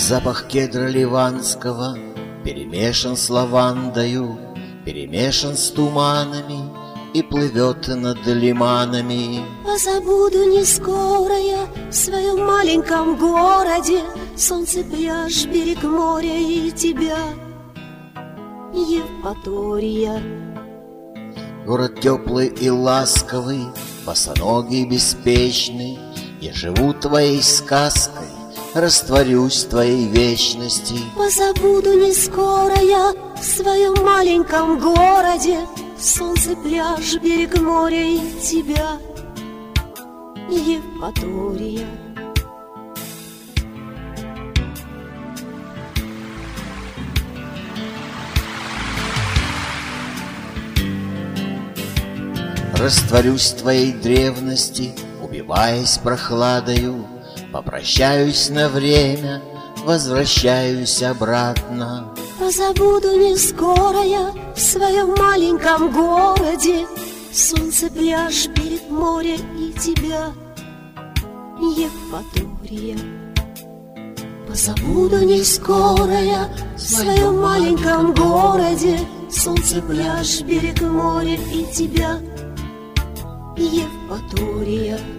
Запах кедра ливанского перемешан с лавандою, перемешан с туманами и плывет над лиманами. Позабуду не скоро я в своем маленьком городе солнце, пляж, берег моря и тебя, Евпатория. Город теплый и ласковый, босоногий и беспечный, я живу твоей сказкой, растворюсь в твоей вечности. Позабуду не скоро я в своем маленьком городе солнце, пляж, берег моря и тебя, Евпатория. Растворюсь в твоей древности, убиваясь прохладою, попрощаюсь на время, возвращаюсь обратно. Позабуду не скоро я в своем маленьком городе солнце, пляж, берег моря и тебя, Евпатория. Позабуду не скоро я в своем маленьком городе солнце, пляж, берег моря и тебя, Евпатория.